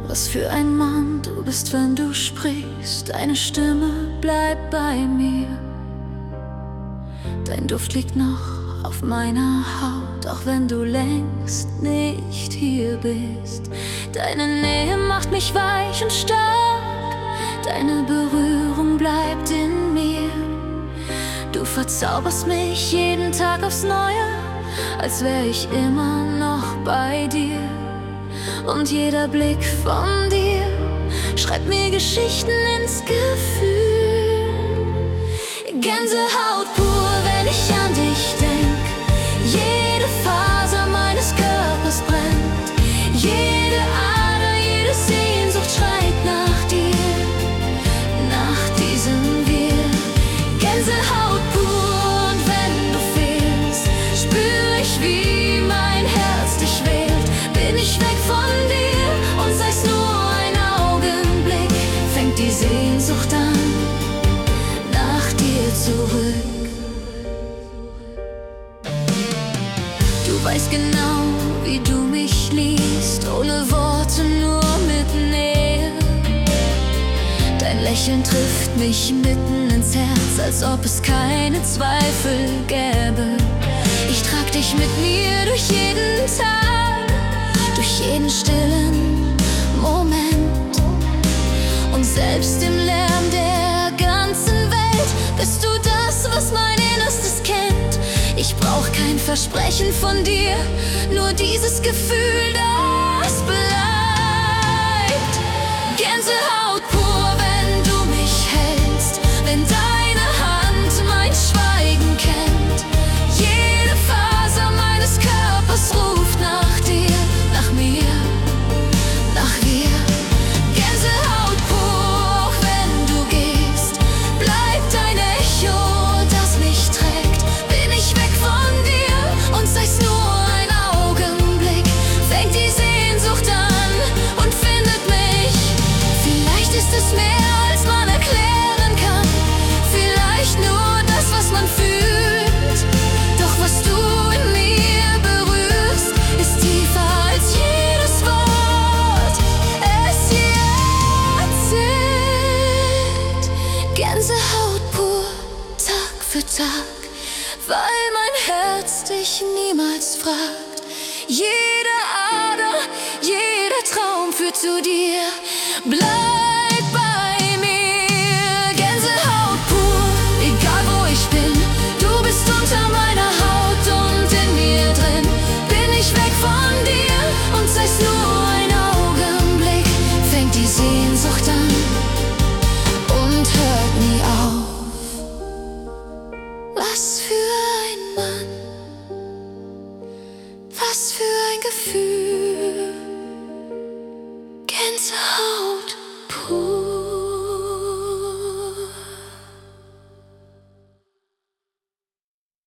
Was für ein Mann du bist, wenn du sprichst. Deine Stimme bleibt bei mir. Dein Duft liegt noch auf meiner Haut, auch wenn du längst nicht hier bist. Deine Nähe macht mich weich und stark. Deine Berührung bleibt in mir. Du verzauberst mich jeden Tag aufs Neue, als wär ich immer noch bei dir. Und jeder Blick von dir schreibt mir Geschichten ins Gefühl. Gänsehaut pur, wenn ich an dich denk. Jede Faser meines Körpers brennt. Jede Ader, jede Sehnsucht schreit nach dir, nach diesem Wir. Gänsehaut pur, und wenn du fehlst, spür ich, wie mein Herz dich wählt. Bin ich weg von dir und sei's nur ein Augenblick, fängt die Sehnsucht an, nach dir zurück. Du weißt genau, wie du mich liebst, ohne Worte, nur mit Nähe. Dein Lächeln trifft mich mitten ins Herz, als ob es keine Zweifel gäbe. Ich trag dich mit mir durch jeden Tag, durch jeden stillen Moment. Und selbst im Lärm der ganzen Welt bist du das, was mein Innerstes kennt. Ich brauch kein Versprechen von dir, nur dieses Gefühl, das bleibt. Gänsehaut pur, wenn du mich hältst, wenn deine Hand mein Schweigen kennt. Jede Faser meines Körpers ruft nach dir, nach mir, nach wir. Gänsehaut pur, auch wenn du gehst, bleibt dein Echo, das mich trägt. Bin ich weg von dir und sei's nur ein Augenblick, fängt die Sehnsucht an und findet mich. Vielleicht ist es mehr, als man erklären kann, vielleicht nur das, was man fühlt. Doch was du in mir berührst, ist tiefer als jedes Wort es je erzählt. Gänsehaut pur, Tag für Tag, weil mein Herz dich niemals fragt. Jede Ader, jeder Traum führt zu dir. Bleib